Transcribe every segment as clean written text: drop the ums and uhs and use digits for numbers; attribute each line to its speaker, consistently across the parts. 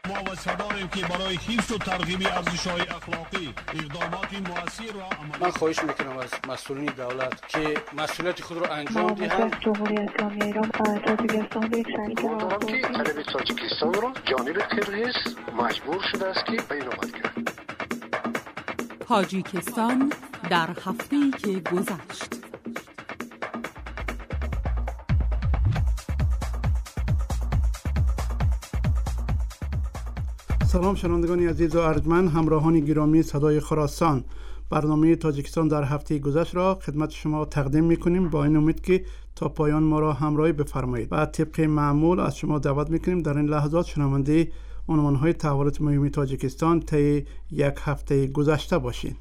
Speaker 1: ما وعده داریم که برای حفظ و ترغیب ارزش‌های اخلاقی اقدامات مؤثر را عملی
Speaker 2: من خواهش میکنم از مسئولین دولت که مسئولیت خود را انجام دهند.
Speaker 3: جمهوری اسلامی ایران تاجیکستان یک شریک
Speaker 4: که طلب تاجیکستان را جانب قرقیز مجبور شده است که بین‌آمد کند.
Speaker 5: تاجیکستان در هفته‌ای که گذشت.
Speaker 6: سلام شنوندگان عزیز و ارجمند، همراهان گرامی صدای خراسان، برنامه تاجیکستان در هفته گذشت را خدمت شما تقدیم میکنیم با این امید که تا پایان ما را همراهی بفرمایید. و طبق معمول از شما دعوت میکنیم در این لحظات شنونده عنوانهای تحولات مهم تاجیکستان طی یک هفته گذشته باشید.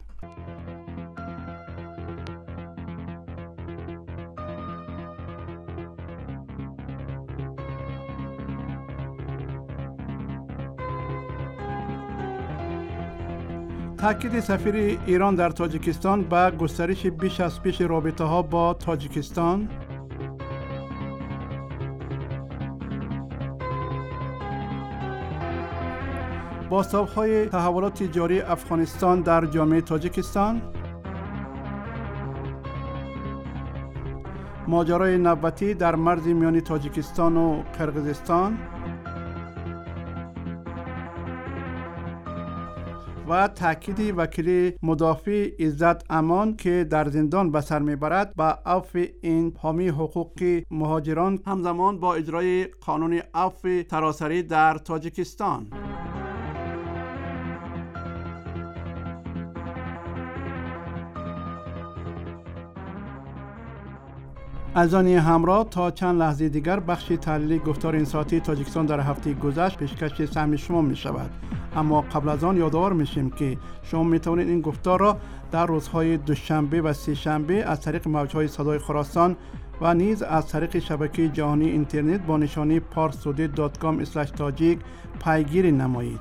Speaker 6: تاکید سفیر ایران در تاجیکستان به گسترش بیش از پیش رابطه ها با تاجیکستان. بازتاب‌های تحولات جاری افغانستان در جامعه تاجیکستان. ماجرای نوبتی در مرز میان تاجیکستان و قرقیزستان و تاکید وکیل مدافع عزت امان که در زندان به سر میبرد به عفو این حامی حقوق مهاجران همزمان با اجرای قانون عفو سراسری در تاجیکستان. عزیزان همراه، تا چند لحظه دیگر بخش تحلیلی گفتار این ساعتی تاجیکستان در هفته گذشت پیشکش سهم شما می شود. اما قبل از آن یادآور میشیم که شما می توانید این گفتار را در روزهای دوشنبه و سه شنبه از طریق موجهای صدای خراسان و نیز از طریق شبکه جهانی اینترنت با نشانی parstoday.com/tajik پیگیری نمایید.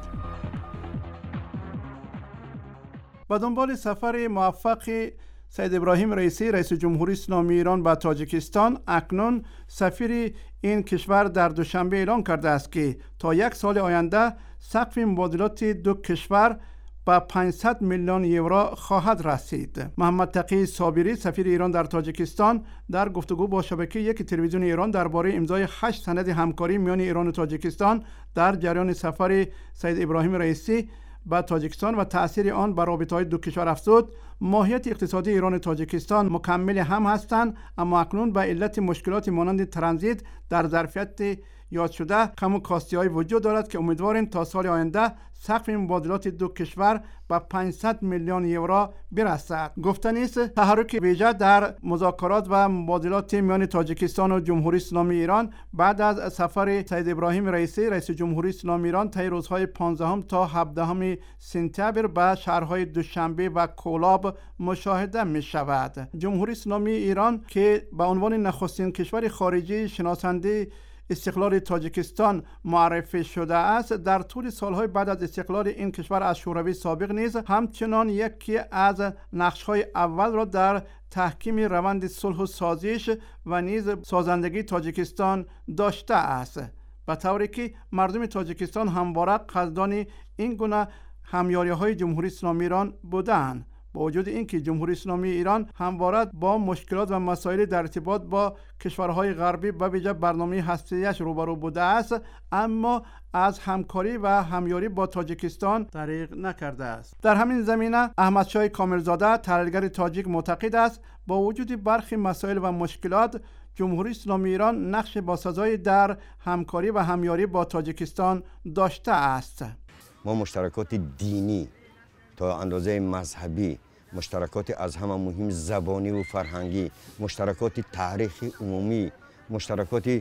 Speaker 6: با دنبال سفر موفق سید ابراهیم رئیسی رئیس جمهوری اسلامی ایران به تاجیکستان، اکنون سفیر این کشور در دوشنبه اعلام کرده است که تا یک سال آینده سقف مبادلات دو کشور به 500 میلیون یورو خواهد رسید. محمد تقی صابری سفیر ایران در تاجیکستان در گفتگو با شبکه یک تلویزیون ایران درباره امضای 8 سند همکاری میان ایران و تاجیکستان در جریان سفر سید ابراهیم رئیسی به تاجیکستان و تأثیر آن بر رابطه‌های دو کشور افزود. ماهیت اقتصادی ایران و تاجیکستان مکمل هم هستند، اما اکنون به علت مشکلات مانند ترانزیت در ظرفیت یاد شده کم و کاستی‌های وجود دارد که امیدواریم تا سال آینده سقف مبادلات دو کشور به 500 میلیون یورو برسد. گفتنی است تحرک ویژه در مذاکرات و مبادلات میان تاجیکستان و جمهوری اسلامی ایران بعد از سفر سید ابراهیم رئیسی رئیس جمهوری اسلامی ایران طی روزهای 15 تا 17 سپتامبر به شهرهای دوشنبه و کولاب مشاهده می شود. جمهوری اسلامی ایران که به عنوان نخستین کشور خارجی شناسنده استقلال تاجیکستان معرفی شده است، در طول سالهای بعد از استقلال این کشور از شوروی سابق نیز همچنان یکی از نقش‌های اول را در تحکیم روند صلح و سازش و نیز سازندگی تاجیکستان داشته است، به طوری که مردم تاجیکستان همواره قدردان این گونه همیاری‌های جمهوری اسلامی ایران بودند. با وجود اینکه جمهوری اسلامی ایران همواره با مشکلات و مسائل در ارتباط با کشورهای غربی و ویژه برنامه هسته‌ایش روبرو بوده است، اما از همکاری و همیاری با تاجیکستان دریغ نکرده است. در همین زمینه احمدشاه کاملزاده تحلیلگر تاجیک معتقد است با وجود برخی مسائل و مشکلات جمهوری اسلامی ایران نقش باسزایی در همکاری و همیاری با تاجیکستان داشته است.
Speaker 7: ما مشترکات دینی تا اندازه مذهبی، مشترکات از همه مهم زبانی و فرهنگی، مشترکات تاریخی عمومی، مشترکات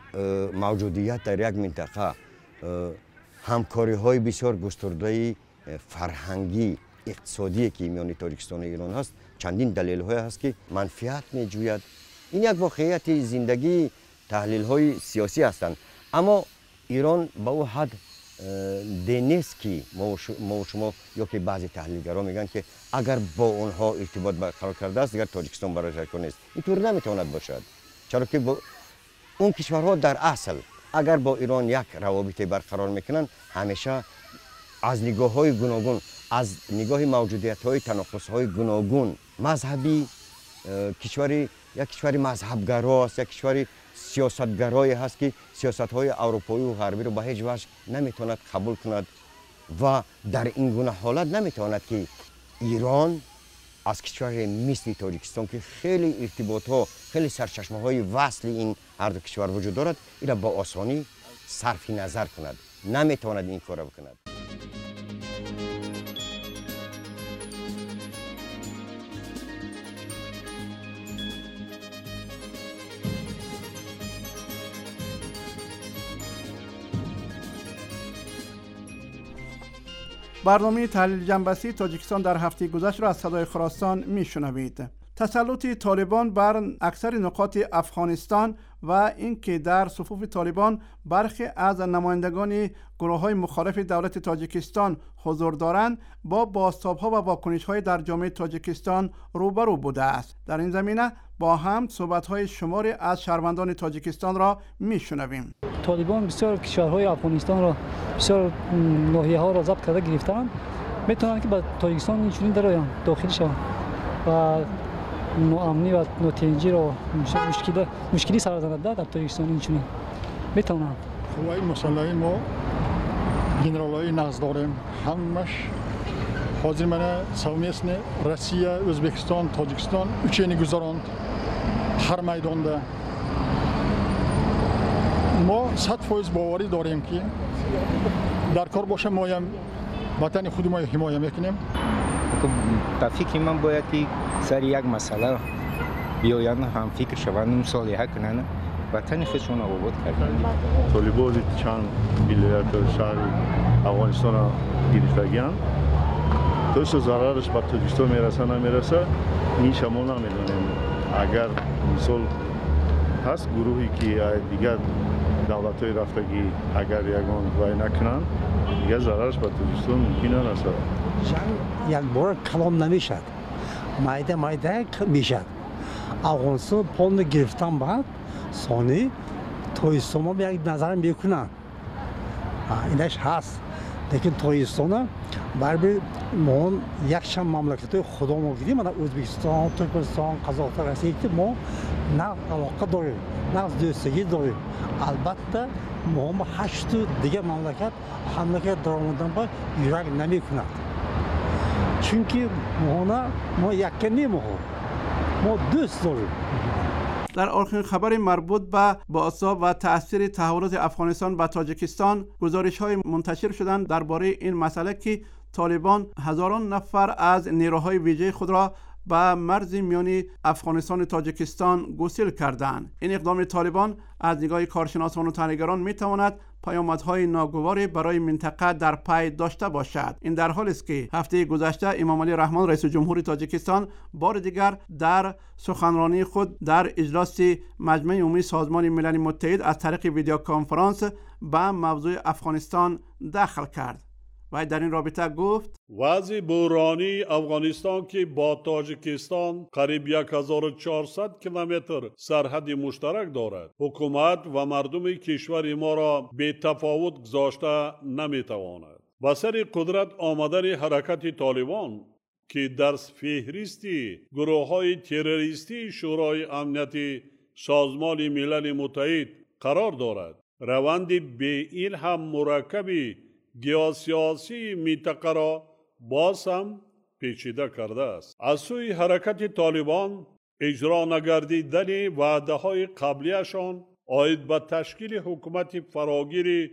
Speaker 7: موجودیت در یک منطقه، همکاری های بسیار گسترده فرهنگی اقتصادی که میان تاجیکستان و ایران هست، چندین دلیل های هست که منفعت میجوید. این یک واقعیت زندگی تحلیل های سیاسی هستند، اما ایران به او حد نیست که ما شما یا که بعضی تحلیلگران میگن که اگر با اونها ارتباط برقرار کرده است دیگر تاجیکستان برای نیست. اینطور نمیتواند باشد، چرا که اون کشورها در اصل اگر با ایران یک روابط برقرار میکنن همیشه از نگاه های گوناگون، از نگاه موجودیت های تناقض های گوناگون، مذهبی کشوری یک کشور مذهبگرا است، یک کشور سیاستگرایی هست که سیاست های اروپایی و غربی رو به هیچ وجه نمیتواند قبول کند و در این گونه حالت نمیتواند که ایران از کشور مثل تاجیکستان که خیلی ارتباط ها، خیلی سرچشمه های وصل این هر دو کشور وجود دارد، این با آسانی صرف نظر کند. نمیتواند این کار بکند.
Speaker 6: برنامه تحلیل جنبشی تاجیکستان در هفته گذشته را از صدای خراسان میشنوید. تسلط طالبان بر اکثر نقاط افغانستان و اینکه در صفوف طالبان برخی از نمایندگان گروه‌های مخالف دولت تاجیکستان حضور دارند با بازتاب‌ها و واکنش‌های در جامعه تاجیکستان روبرو بوده است. در این زمینه با هم صحبت‌های شماری از شهروندان تاجیکستان را میشنویم.
Speaker 8: طالبان بسیار کشورهای افغانستان را، بسیار ناحیه‌ها را ضبط کرده گرفتند. میتونن که به تاجیکستان اینجوری درآیند، داخل شوند و ناامنی و ناتنجی را مشکلی سر زننده در تاجیکستان اینجوری میتونن.
Speaker 9: قوای مسلحه ما گنرالای نقض داریم، همش حاضر منه سومیسن روسیه، ازبکستان، تاجیکستان اچینی گذاراند هر میدانده. ما 100% باوری داریم که در کار باشه ما هم وطن خود ما حمایت میکنیم.
Speaker 10: به فکر من باید که سر یک مسئله بیایند هم فکر شوند، مصالحه کنند، وطن خودشون را آباد کردند.
Speaker 11: طالبان چند ولایت شهر افغانستان را گرفتگی‌اند. توش ضررش به تاجیکستان میرسه نمیرسه این شما نمیدونیم. اگر مثال هست گروهی که دیگر دولت‌های رفتگی اگر یگان وای نکنن دیگر ضررش به تاجیکستان ممکن نرسه.
Speaker 12: یک بار کلام نمیشد، مایده میشد. افغانستان پول گرفتن بعد ثانی تاجیکستان ما به یک نظر میکنن، اینش هست. لیکن تاجیکستان برای ما یک شم مملکت خدا ما گیریم، من ازبکستان، ترکمنستان، قزاقستان هستیم که ما نه علاقه داریم، نه از دوستگی داریم. البته ما 8 دیگه مملکت حمله درآمدن با ایران نمی‌کند. چونکی ما یک نیمه ما دوست داریم.
Speaker 6: در آخرین خبر مربوط به بازتاب و تأثیر تحولات افغانستان و تاجیکستان گزارش‌های منتشر شدند درباره این مسئله که طالبان هزاران نفر از نیروهای ویژه خود را به مرز میانی افغانستان و تاجیکستان گسیل کردند. این اقدام طالبان از نگاه کارشناسان و تحلیلگران میتواند پیامدهای ناگواری برای منطقه در پی داشته باشد. این در حالی است که هفته گذشته امام علی رحمان رئیس جمهور تاجیکستان بار دیگر در سخنرانی خود در اجلاس مجمع عمومی سازمان ملل متحد از طریق ویدیو کنفرانس به موضوع افغانستان دخل کرد. و در این رابطه گفت
Speaker 1: وضع بحرانی افغانستان که با تاجیکستان قریب 1400 کیلومتر سرحد مشترک دارد، حکومت و مردم کشور ما را به تفاوت گذاشته نمیتواند. با سر قدرت آمدن حرکت طالبان که در فهرست گروه‌های تروریستی شورای امنیت سازمان ملل متحد قرار دارد، روند به این هم مرکبی گیاسیاسی منطقه را باز هم پیچیده کرده است. از سوی حرکت طالبان اجرا نگردیدن وعده‌های قبلیشان عاید به تشکیل حکومت فراگیر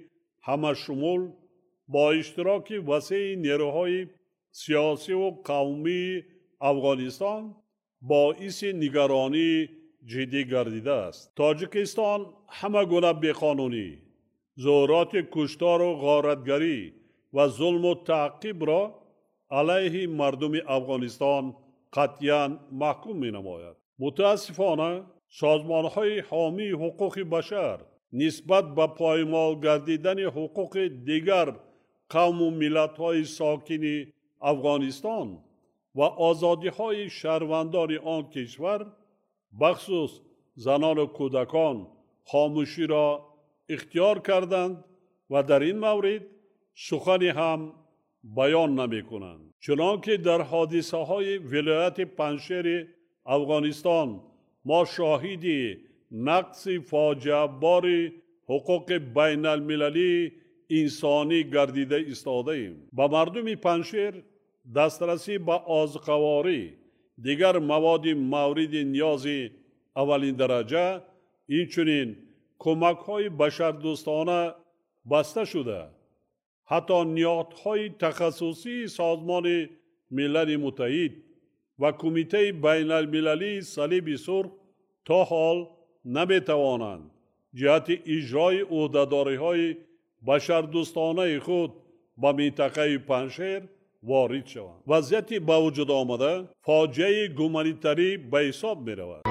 Speaker 1: همشمول با اشتراک وسیع نیروهای سیاسی و قومی افغانستان باعث نگرانی جدی گردیده است. تاجیکستان همه گونه بیقانونی، ظاهرات کشتار و غارتگری و ظلم و تعقیب را علیه مردم افغانستان قطعاً محکوم می نماید. متاسفانه سازمان‌های حامی حقوق بشر نسبت به پایمال گردیدن حقوق دیگر قوم و ملت‌های ساکن افغانستان و آزادی‌های شهروندان آن کشور بخصوص زنان و کودکان خاموشی را اختیار کردند و در این مورد سخنی هم بیان نمی کنند. چنانکه در حادثه های ولایت پنجشیر افغانستان ما شاهد نقص فاجعه بار حقوق بین المللی انسانی گردیده ایستاده ایم. با مردم پنجشیر دسترسی به آذوقه‌واری، دیگر مواد مورد نیاز اولین درجه، اینچنین کمک های بشردوستانه بسته شده. حتی نهادهای تخصصی سازمان ملل متحد و کمیته بین المللی صلیب سرخ تا حال نمی توانند جهت اجرای عهدهداری‌های بشردوستانه خود به منطقه پنجشیر وارد شوند. وضعیت با وجود آمده فاجعه گومانیتری به حساب می رود.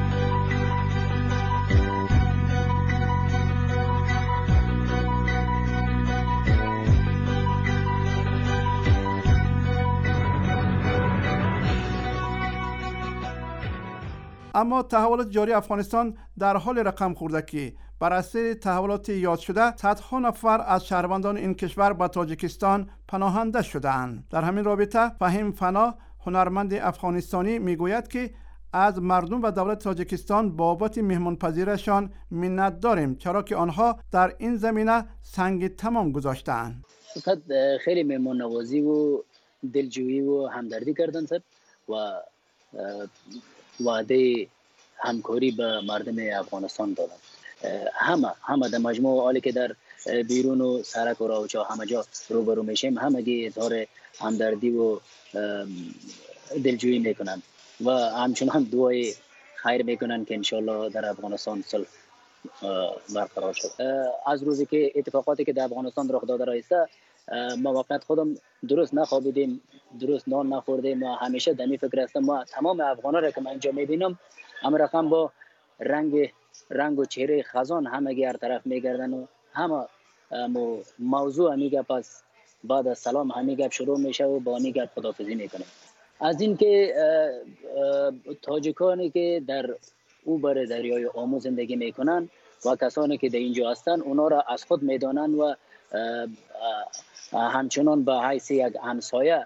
Speaker 6: اما تحولات جاری افغانستان در حال رقم خورده که بر اثر تحولات یاد شده صدها نفر از شهروندان این کشور به تاجیکستان پناهنده شدند. در همین رابطه فهیم فنا، هنرمند افغانستانی، میگوید که از مردم و دولت تاجیکستان بابت مهمانپذیریشان منت داریم، چرا که آنها در این زمینه سنگ تمام گذاشتند.
Speaker 13: فقط خیلی مهمان نوازی و دلجویی و همدردی کردند و وعده همکاری به مردم افغانستان دادند. همه در مجموع حالی که در بیرون و سرک و راهجا همه جا روبرو میشیم، همگی اظهار همدردی و دلجویی میکنند و همچنان دعای خیر میکنند که انشالله در افغانستان صلح برقرار شد. از روزی که اتفاقاتی که در افغانستان رخ داده رایسته، ما واقعیت خودم درست نخوابیدیم، درست نان نخوردیم و همیشه در این فکر هستم ما تمام افغانا را که من اینجا میبینم همه رقم با رنگ و چهره خزان همگی هر طرف میگردن و همه موضوع همیگه پس بعد از سلام همیگه شروع میشه و با همیگه خداحافظی میکنه. از این که تاجیکانی که در اوبر دریای آمو زندگی میکنن و کسانی که در اینجا هستن اونا را از خود میدانن و همچنان به حیث یک همسایه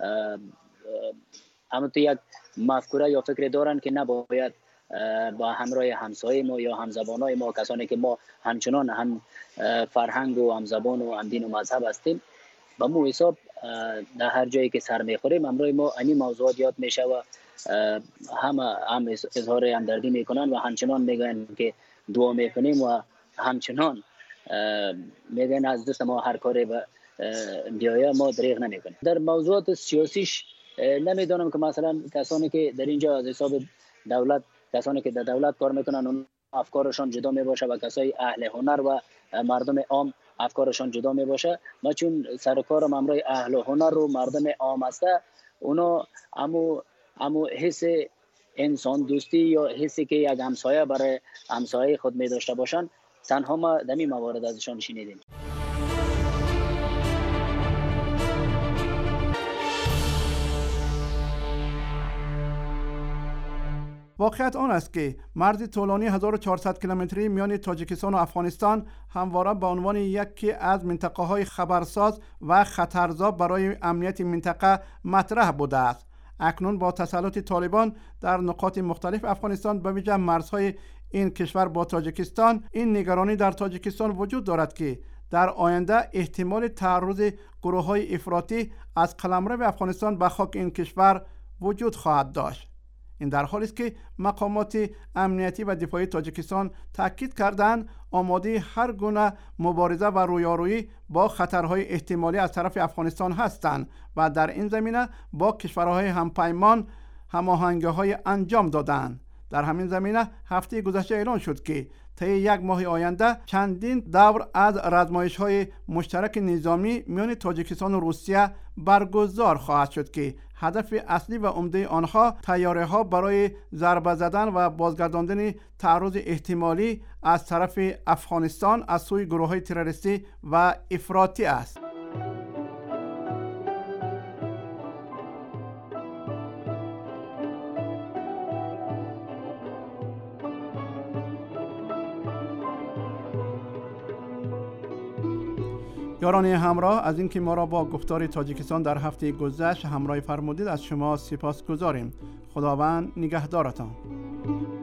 Speaker 13: همونطور یک مفکوره یا فکر دارن که نباید با همراه همسایه ما یا همزبانای ما، کسانی که ما همچنان هم فرهنگ و همزبان و هم دین و مذهب هستیم، به مو حساب در هر جایی که سر میخوریم همراه ما این موضوعات یاد میشه و هم اظهار همدردی میکنن و همچنان میگن که دعا میکنیم و همچنان میگن از دست ما هر کاری بیایه ما دریغ نمیکنیم. در موضوعات سیاسیش نمیدونم که مثلا کسانی که در اینجا از حساب دولت، کسانی که در دولت کار میکنن اون افکارشان جدا میباشه و کسای اهل هنر و مردم عام افکارشان جدا میباشه. ما چون سر کارم امروی اهل هنر و مردم عام هسته، اونا امو حس انسان دوستی یا حسی که یک همسایه برای همسایه خود می داشته باشن، تنها ما دمی موارد ازشان شنیدیم.
Speaker 6: واقعیت آن است که مرز طولانی 1400 کیلومتری میان تاجیکستان و افغانستان همواره به عنوان یکی از منطقه‌های خبرساز و خطرزا برای امنیت منطقه مطرح بوده است. اکنون با تسلط طالبان در نقاط مختلف افغانستان به ویژه مرزهای این کشور با تاجیکستان، این نگرانی در تاجیکستان وجود دارد که در آینده احتمال تعرض گروه‌های افراطی از قلمرو افغانستان به خاک این کشور وجود خواهد داشت. این در حالی است که مقامات امنیتی و دفاعی تاجیکستان تاکید کردند آماده هر گونه مبارزه و رویارویی با خطرهای احتمالی از طرف افغانستان هستند و در این زمینه با کشورهای همپیمان هماهنگی‌های انجام دادند. در همین زمینه هفته گذشته اعلان شد که طی یک ماه آینده چندین دور از رزمایش‌های مشترک نظامی میان تاجیکستان و روسیه برگزار خواهد شد که هدف اصلی و عمده آنها تیاری‌ها برای ضربه زدن و بازگرداندن تعرض احتمالی از طرف افغانستان از سوی گروه‌های تروریستی و افراطی است. یاران همراه از اینکه ما را با گفتار تاجیکستان در هفته گذشته همراه فرمودید از شما سپاسگزاریم. خداوند نگهدارتان.